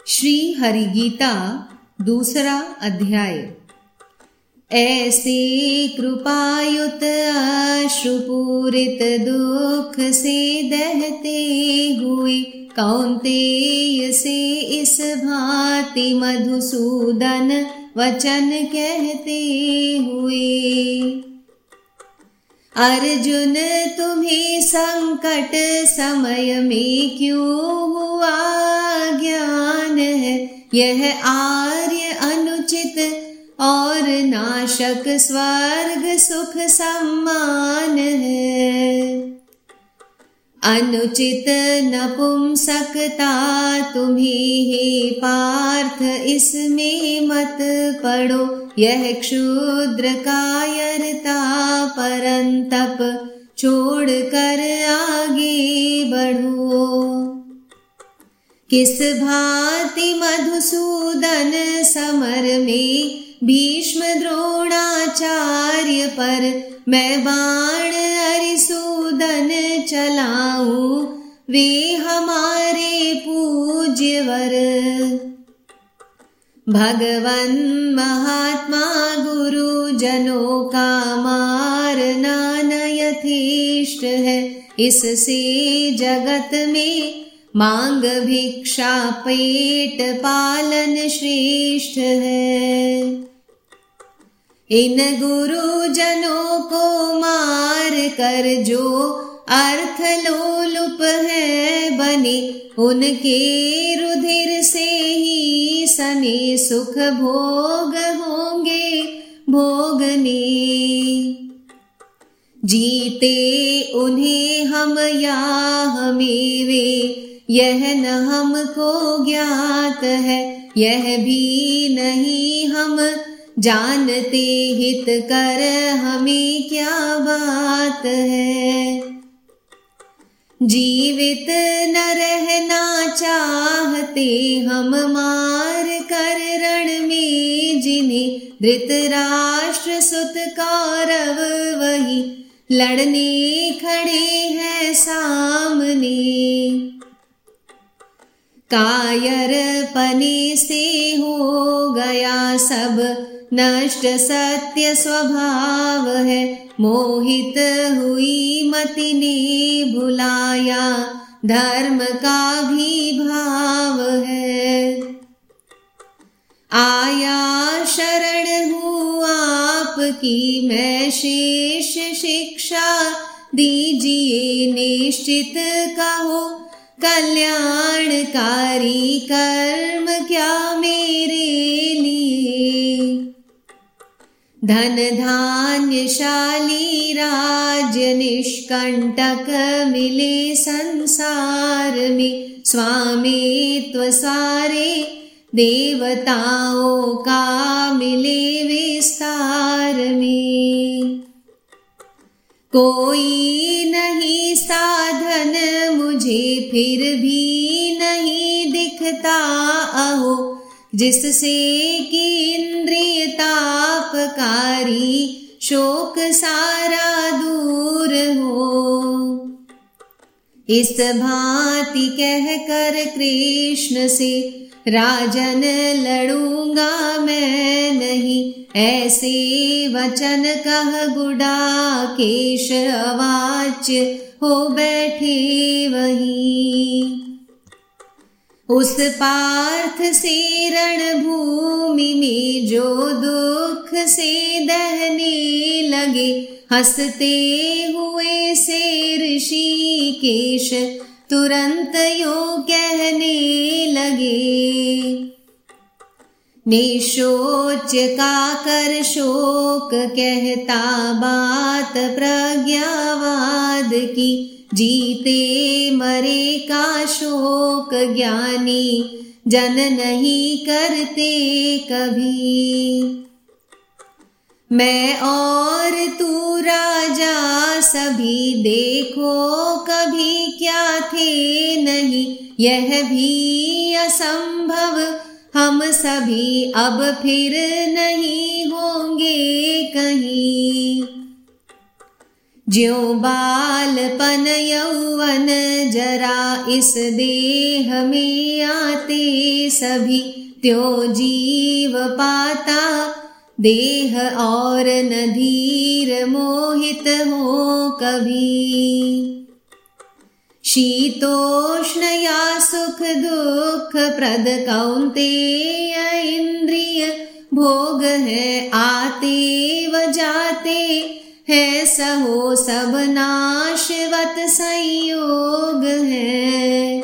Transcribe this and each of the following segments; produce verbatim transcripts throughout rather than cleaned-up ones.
श्री हरिगीता दूसरा अध्याय। ऐसे कृपायुत अश्रुपूरित दुख से दहते हुए कौन्तेय से इस भांति मधुसूदन वचन कहते हुए। अर्जुन तुम्हें संकट समय में क्यों हुआ ज्ञान है, यह आर्य अनुचित और नाशक स्वर्ग सुख सम्मान है। अनुचित नपुंसकता तुम्हें हे पार्थ इसमें मत पड़ो, यह क्षुद्र कायरता परंतप छोड़ कर आगे बढ़ो। किस भांति मधुसूदन समर में भीष्म द्रोणाचार्य पर मैं बाण अरिसूदन चलाऊं, वे हमारे पूज्यवर। भगवन महात्मा गुरुजनों का मारना न यथेष्ट है, इससे जगत में मांग भिक्षा पेट पालन श्रेष्ठ है। इन गुरुजनों को मार कर जो अर्थ लोलुप है बने, उनके रुधिर से ही सने सुख भोग होंगे भोगने। जीते उन्हें हम या हमें वे, यह न हमको ज्ञात है, यह भी नहीं हम जानते हित कर हमें क्या बात है। जीवित न रहना चाहते हम मार कर रण में जिन्हें, धृतराष्ट्र सुत कौरव वही लड़ने खड़े हैं सामने। कायर पने से हो गया सब नष्ट सत्य स्वभाव है, मोहित हुई मति ने भुलाया धर्म का भी भाव है। आया शरण हूँ आपकी मैं शेष शिक्षा, दीजिए निश्चित कहो कल्याणकारी कर्म क्या मेरे लिए। धन धान्यशाली राज्य निष्कंटक मिले संसार में, स्वामित्व सारे देवताओं का मिले विस्तार में। कोई नहीं साधन मुझे फिर भी नहीं दिखता अहो, जिससे कि इंद्रिय तापकारी शोक सारा दूर हो। इस भांति कह कर कृष्ण से राजन लड़ूंगा मैं नहीं, ऐसे वचन कह गुडाकेश अवाच्य हो बैठे वहीं। उस पार्थ से रणभूमि में जो दुख से दहने लगे, हंसते हुए से ऋषिकेश तुरंत यो कहने लगे। निशोच का कर शोक कहता बात प्रज्ञावाद की, जीते मरे का शोक ज्ञानी जन नहीं करते कभी। मैं और तू राजा सभी देखो कभी क्या थे नहीं, यह भी असंभव हम सभी अब फिर नहीं होंगे कहीं। ज्यों बालपन यौवन जरा इस देह में आते सभी, त्यों जीव पाता देह और न धीर मोहित हो कभी। शीतोष्ण या सुख दुख प्रद कौन्तेय इंद्रिय भोग है आते व जाते, है सहो सब नाशवत संयोग है।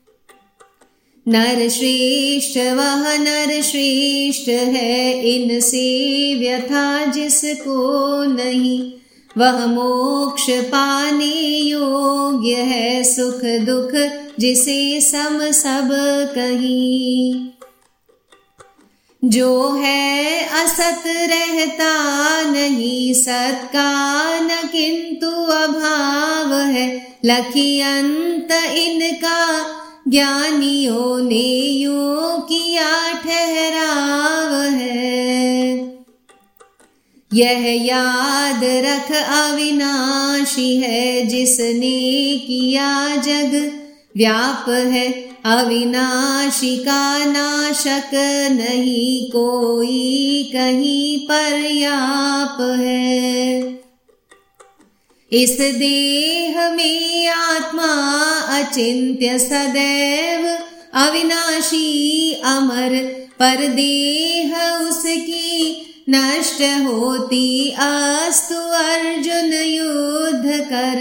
नर श्रेष्ठ वह नर श्रेष्ठ है, इनसे व्यथा जिसको नहीं, वह मोक्ष पाने योग्य है। सुख दुख जिसे सम सब कहीं, जो है असत रहता नहीं, सत का न किंतु अभाव है। लखी अंत इनका ज्ञानियों ने यूं किया ठहराव है। यह याद रख अविनाशी है, जिसने किया जग व्याप है। अविनाशी का नाशक नहीं, कोई कहीं पर्याप है। इस देह में आत्मा अचिंत्य सदैव अविनाशी अमर, पर देह उसकी नष्ट होती अस्तु अर्जुन युद्ध कर।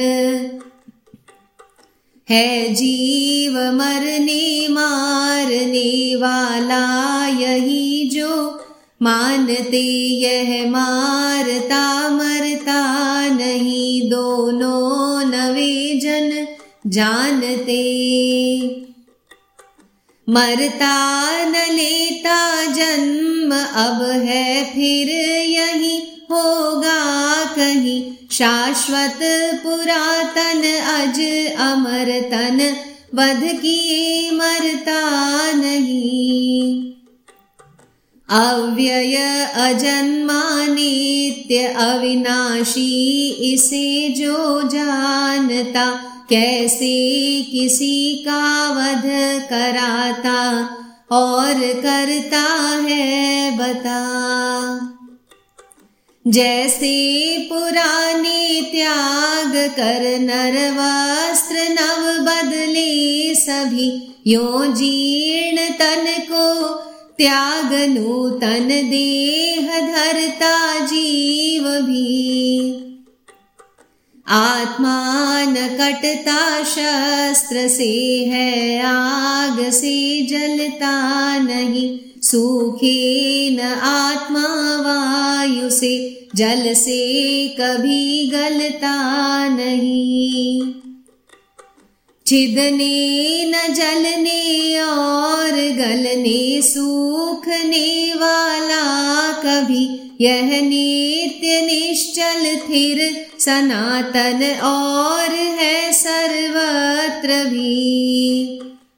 है जीव मरने मारने वाला यही जो मानते, यह मारता मरता नहीं, दोनों नवे जन जानते। मरता न लेता जन्म अब है फिर यही होगा कहीं, शाश्वत पुरातन अज अमर तन वध किए मरता नहीं। अव्यय अजन्मा नित्य अविनाशी इसे जो जानता, कैसे किसी का वध कराता और करता है बता। जैसे पुराने त्याग कर नर वस्त्र नव बदले सभी, यों जीर्ण तन को त्याग नूतन देह धरता जीव भी। आत्मा न कटता शस्त्र से है, आग से जलता नहीं, सूखे न आत्मा वायु से, जल से कभी गलता नहीं। छिदने न जलने और गलने सूखने वाला कभी, यह नित्य निश्चल स्थिर सनातन और है सर्वत्र भी।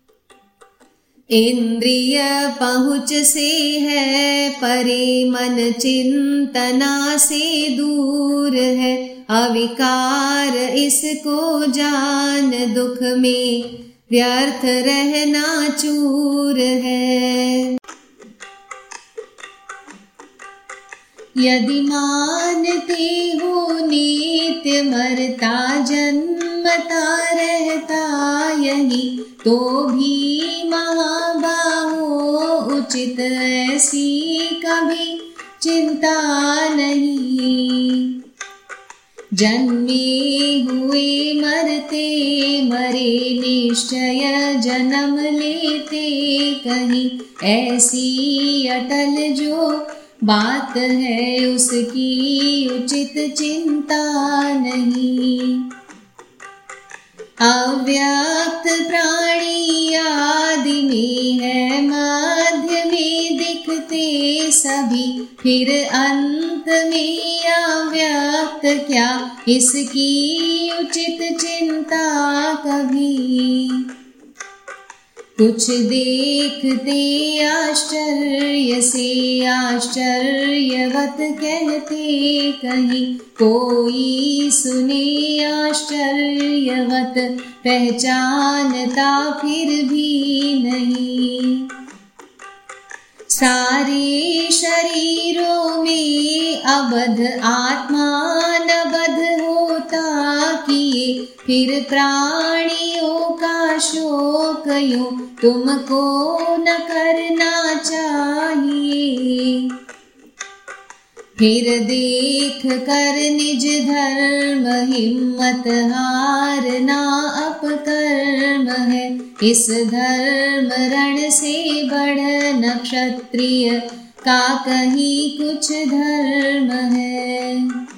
इंद्रिय पहुँच से है परे, मन चिंतना से दूर है। अविकार इसको जान, दुख में व्यर्थ रहना चूर है। यदि मानते हो नित्य मरता जन्मता रहता यही, तो भी महाबाहो उचित ऐसी कभी चिंता नहीं। जन्मे हुए मरते मरे निश्चय जन्म लेते कहीं, ऐसी अटल जो बात है उसकी उचित चिंता नहीं। अव्यक्त प्राणी आदि में है, मध्य में दिखते सभी, फिर अंत में अव्यक्त क्या इसकी उचित चिंता कभी। कुछ देखते आश्चर्य से आश्चर्यवत कहते कहीं, कोई सुने आश्चर्यवत पहचानता फिर भी नहीं। सारे शरीरों में अबध आत्मा न बध होता किए, फिर प्राणियों का शोक यूं तुमको न करना चाहिए। फिर देख कर निज धर्म हिम्मत हारना अपकर्म है, इस धर्म रण से बढ़ नक्षत्रिय का कहीं कुछ धर्म है।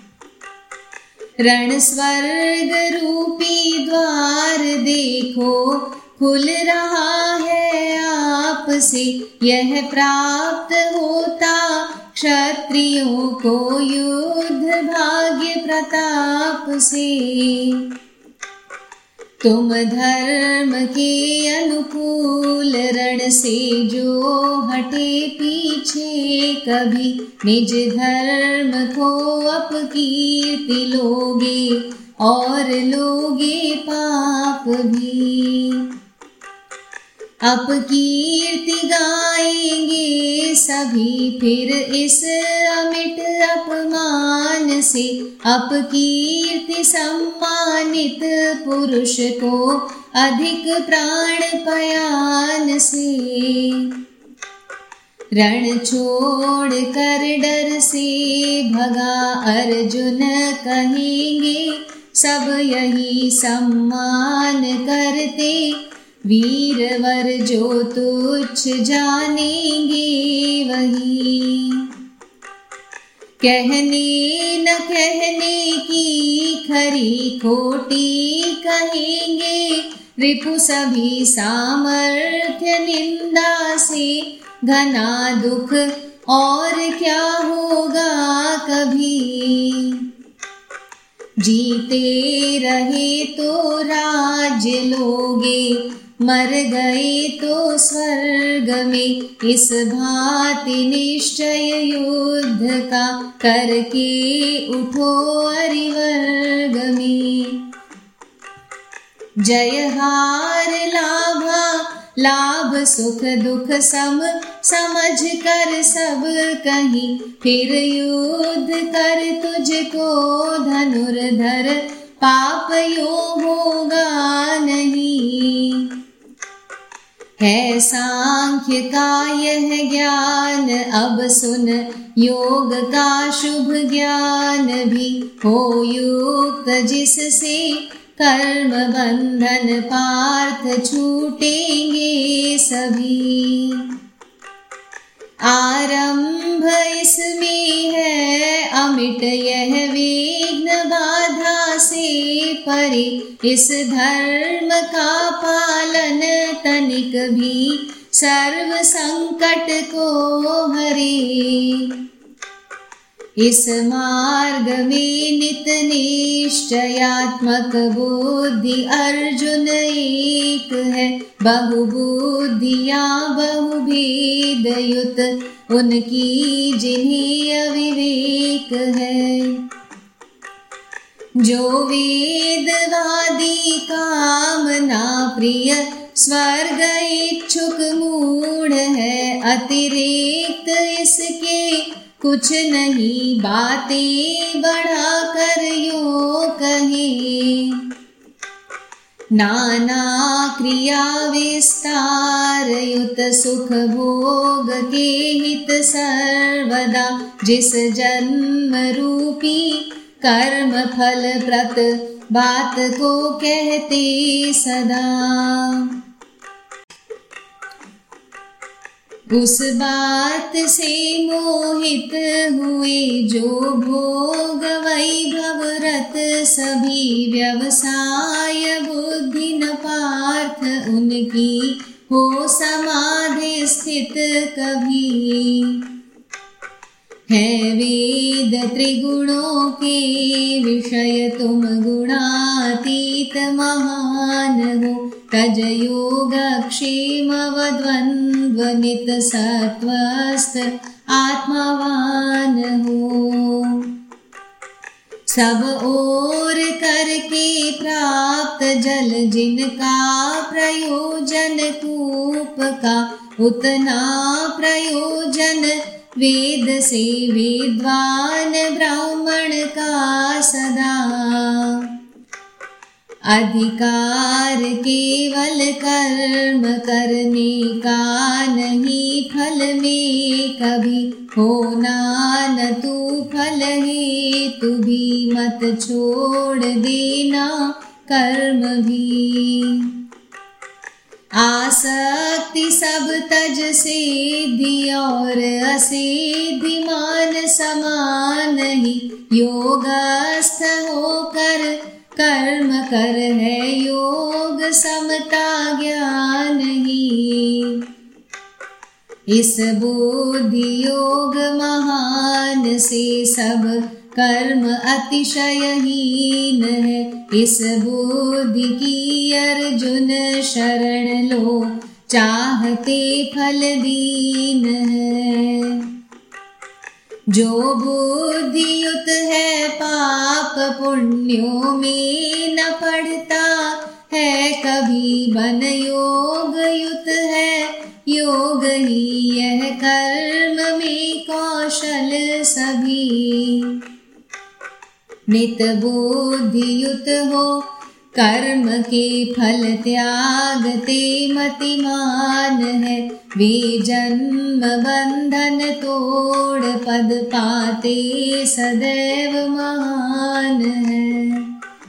रण स्वर्ग रूपी द्वार देखो खुल रहा है आपसे, यह प्राप्त होता क्षत्रियों को युद्ध भाग्य प्रताप से। तुम धर्म के अनुकूल रण से जो हटे पीछे, कभी निज धर्म को अपकीर्ति लोगे और लोगे पाप भी। अपकीर्ति गाएंगे सभी फिर इस अमिट अपमान से, अपकीर्ति सम्मानित पुरुष को अधिक प्राण पयान से। रण छोड़ कर डर से भगा अर्जुन कहेंगे, सब यही सम्मान करते, वीरवर जो तुच्छ जानेंगे वही। कहने न कहने की खरी खोटी कहेंगे, रिपु सभी सामर्थ्य निंदा से, घना दुख और क्या होगा कभी। जीते रहे तो राज्य लोगे, मर गए तो स्वर्ग में, इस भांति निश्चय युद्ध का करके उठो अरिवर्ग में। जय हार लाभा लाभ सुख दुख सम समझ कर सब कहीं, फिर युद्ध कर तुझको धनुर्धर पाप यो होगा नहीं। है सांख्य का यह ज्ञान अब सुन, योग का शुभ ज्ञान भी हो युक्त, जिससे कर्म बंधन पार्थ छूटेंगे सभी। आरंभ इसमें है अमिट यह विघ्न बाधा से परे, इस धर्म का पालन तनिक भी सर्व संकट को हरे। इस मार्ग में नित निश्चयात्मक बुद्धि अर्जुन एक है, बहुबुद्धिया बहुभेद युत उनकी जिन्हें अविवेक है। जो वेदवादी कामना प्रिय स्वर्ग इच्छुक मूढ़ है, अतिरिक्त इसके कुछ नहीं बातें बढ़ा कर यो कहे। नाना क्रिया विस्तार युत सुख भोग के हित सर्वदा, जिस जन्म रूपी कर्म फल प्रत बात को कहते सदा। उस बात से मोहित हुए जो भोग वैभव रत सभी, व्यवसाय बुद्धि न पार्थ उनकी हो समाधि स्थित कभी। है वेद त्रिगुणों के विषय तुम गुणातीत महान हो। तज योग क्षेम व द्वंद्व नित सत्वस्थ आत्मावान हो। सब ओर करके प्राप्त जल जिनका प्रयोजन कूप का उतना प्रयोजन वेद से विद्वान ब्राह्मण का सदा। अधिकार केवल कर्म करने का नहीं फल में कभी होना न तू फल हेतु भी मत छोड़ देना कर्म भी। आसक्ति सब तज सिद्धि और असिद्धि मान समान ही योगस्थ होकर कर्म कर है योग समता ज्ञान ही। इस बुद्धि योग महान से सब कर्म अतिशयहीन है। इस बुद्धि की अर्जुन शरण लो चाहते फल दीन है। जो बुद्धि युत है पाप पुण्यों में न पड़ता है कभी बन योग युत है योग ही यह कर्म में कौशल सभी। नित बुद्धि युत हो कर्म के फल त्यागते मतिमान है। वे जन्म बंधन तोड़ पद पाते सदैव महान है।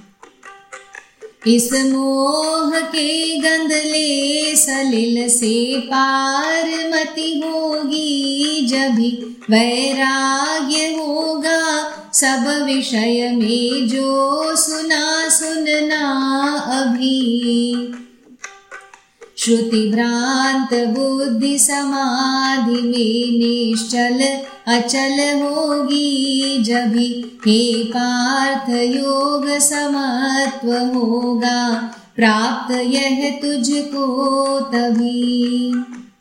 इस मोह के गंधले सलिल से पार मति होगी जभी वैराग्य होगा सब विषय में जो सुना सुनना अभी। श्रुति भ्रांत बुद्धि समाधि में निश्चल अचल होगी जभी हे पार्थ योग समत्व होगा प्राप्त यह तुझको तभी।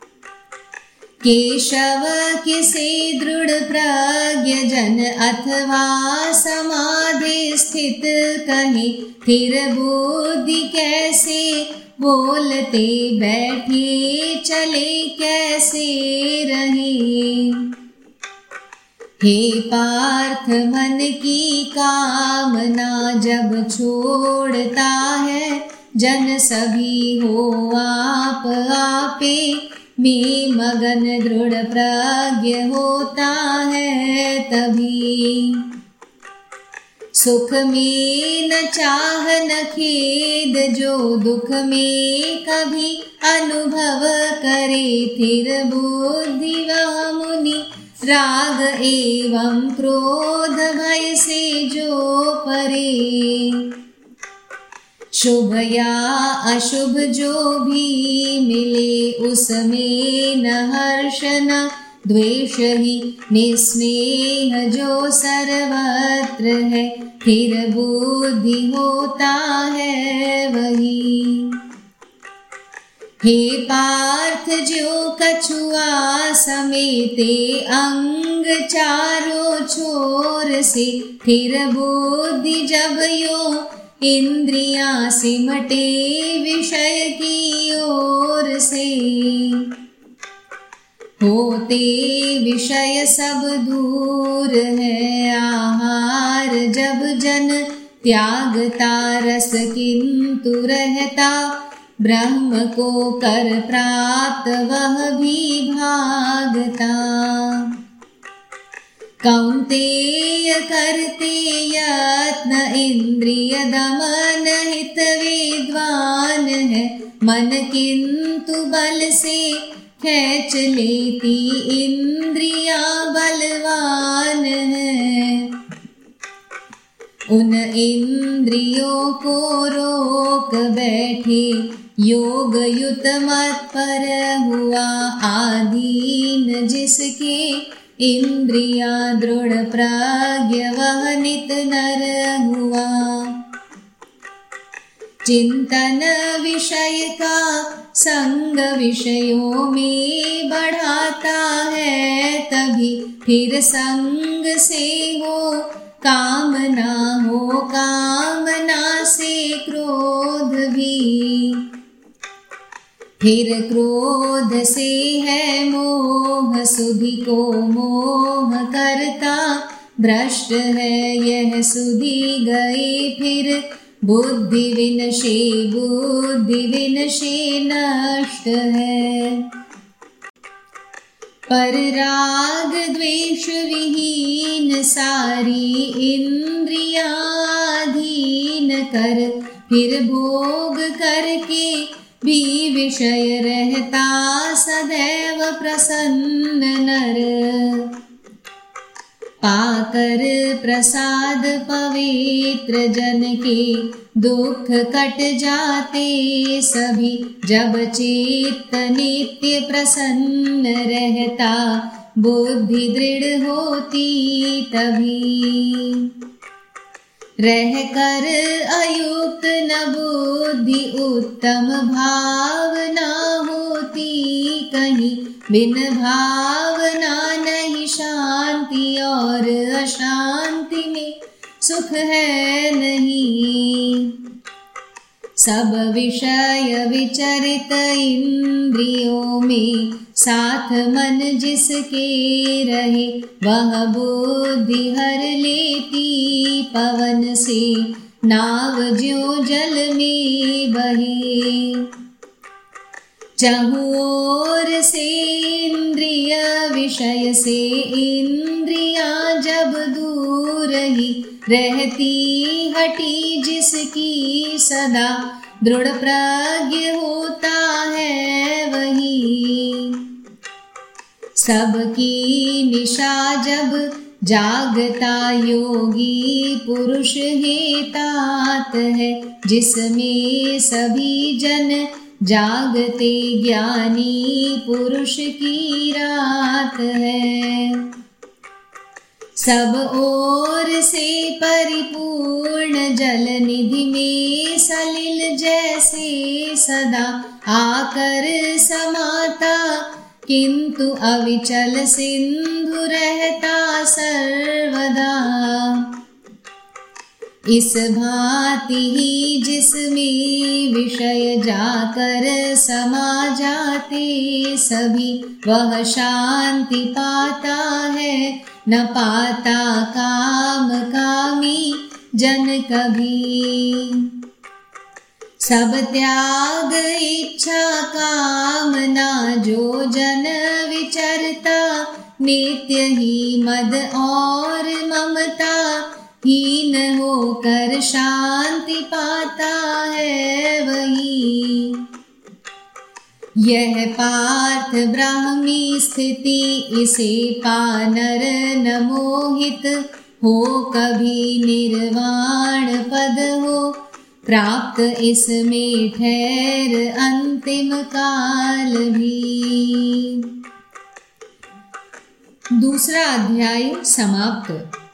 केशव किसे दृढ़ प्रज्ञ जन अथवा समाधि स्थित कहे फिर बुद्धि कैसे बोलते बैठे चले कैसे रहे। हे पार्थ मन की कामना जब छोड़ता है जन सभी हो आप आपे में मगन दृढ़ प्रज्ञ होता है तभी। सुख में न चाह न खेद जो दुख में कभी अनुभव करे फिर बुद्धि वह मुनि राग एवं क्रोध भय से जो परे। शुभ या अशुभ जो भी मिले उसमें न हर्ष न द्वेष ही निस्नेह जो सर्वत्र है फिर बुद्धि होता है वही। हे पार्थ जो कछुआ समेते अंग चारों छोर से फिर बुद्धि जब यो इंद्रियां सिमटे विषय की ओर से। होते विषय सब दूर है आहार जब जन त्यागता रस किंतु रहता ब्रह्म को कर प्राप्त वह भी भागता। कौन्तेय करते यत्न इंद्रिय दमन हित विद्वान है मन किंतु बल से खींच लेती इंद्रियां बलवान है। उन इंद्रियों को रोक बैठे योग युत मत पर हुआ आधीन जिसके इंद्रिया दृढ़ प्राज्ञ वह नित नर हुआ। चिंतन विषय का संग विषयों में बढ़ाता है, तभी फिर संग से हो कामना, हो कामना से क्रोध भी, फिर क्रोध से है मोह, सुधि को मोह करता भ्रष्ट है यह सुधि गई फिर बुद्धि विनशे, बुद्धि विनशे नष्ट है। पर राग द्वेष विहीन सारी इंद्रियाधीन कर, फिर भोग करके भी विषय रहता सदैव प्रसन्न नर। पाकर प्रसाद पवित्र जन के दुख कट जाते सभी, जब चित्त नित्य प्रसन्न रहता बुद्धि दृढ़ होती तभी। रह कर अयुक्त न बुद्धि उत्तम भावना होती कहीं, बिन भावना नहीं शांति और अशांति में सुख है नहीं। सब विषय विचरित इंद्रियों में साथ मन जिसके रहे, वह बुद्धि हर लेती पवन से नाव ज्यों जल में बहे। चहुओर से इंद्रिय विषय से इंद्रियां जब दूर ही रहती हटी जिसकी सदा दृढ़ प्राज्ञ होता है वही। सबकी निशा जब जागता योगी पुरुष हेतात है, जिसमें सभी जन जागते ज्ञानी पुरुष की रात है। सब ओर से परिपूर्ण जल निधि में सलिल जैसे सदा आकर समाता, किंतु अविचल सिंधु रहता सर्वदा। इस भांति ही जिसमें विषय जाकर समा जाते सभी, वह शांति पाता है न पाता काम कामी जन कभी। सब त्याग इच्छा कामना जो जन विचरता, नित्य ही मद और ममता हीन होकर शांति पाता है वही। यह पार्थ ब्राह्मी स्थिति इसे पानर न मोहित हो, कभी निर्वाण पद हो प्राप्त इसमें ठहर अंतिम काल भी। दूसरा अध्याय समाप्त।